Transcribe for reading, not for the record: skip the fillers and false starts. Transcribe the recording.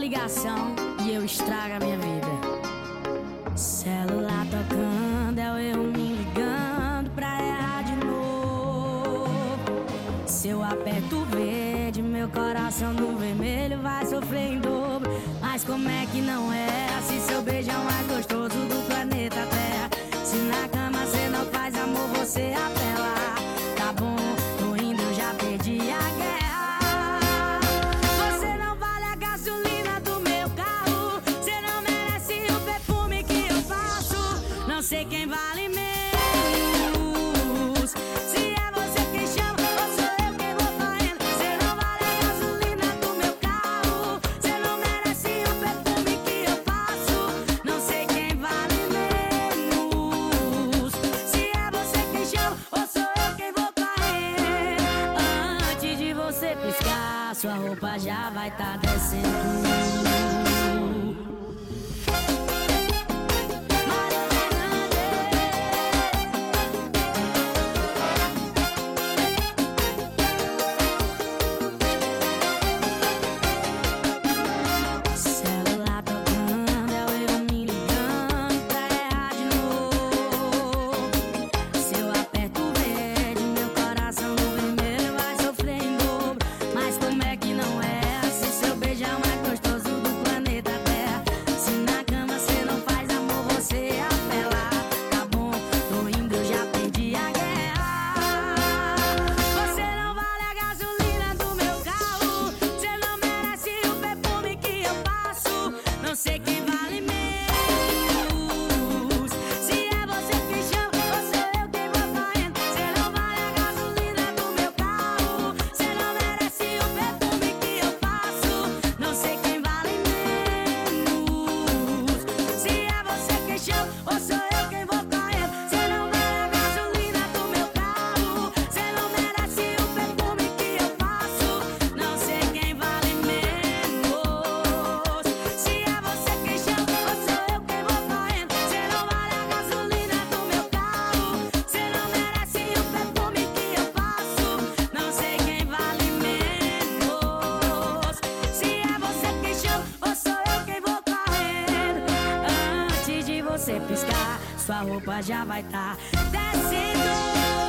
ligação e eu estrago a minha vida. Celular tocando, é o eu me ligando pra errar de novo. Se eu aperto o verde, meu coração no vermelho vai sofrer em dobro. Mas como é que não é? Se seu beijo é o mais gostoso do planeta Terra. Se na cama cê não faz amor, você apela. Tá bom, tô indo, eu já perdi a guerra. Você não vale a gasolina do meu carro. Você não merece o perfume que eu faço. Não sei quem vale menos. Se é você quem chama ou sou eu quem vou correndo. Você não vale a gasolina do meu carro. Você não merece o perfume que eu faço. Não sei quem vale menos. Se é você quem chama ou sou eu quem vou correr. Antes de você piscar, sua roupa já vai tá descendo. Celular tocando, é o eu me ligando pra errar de novo. Se eu aperto o verde, meu coração no vermelho vai sofrer em dobro. Mas como é que não é? Se seu beijo é o mais gostoso do planeta Terra. Se na cama cê não faz amor, você apela. Tá bom, tô indo, eu já perdi a guerra. Você não vale a gasolina do meu carro. Você não merece o perfume que eu passo. Não sei quem vale menos. Se é você quem chama ou sou eu quem vou correndo. Você não vale a gasolina do meu carro. Você não merece o perfume que eu passo. Não sei quem vale menos. Se é você quem chama ou sou eu quem vou correndo. Você não vale a gasolina do meu carro. Você não merece o perfume que eu passo. Não sei quem vale menos. Se é você quem chama ou sou eu quem vou correndo. Você não vale a gasolina do meu carro. Você não merece o perfume que eu passo. Não sei quem vale menos. Se é você quem chama ou sou eu quem vou correndo. Antes de você piscar, sua roupa já vai tá descendo.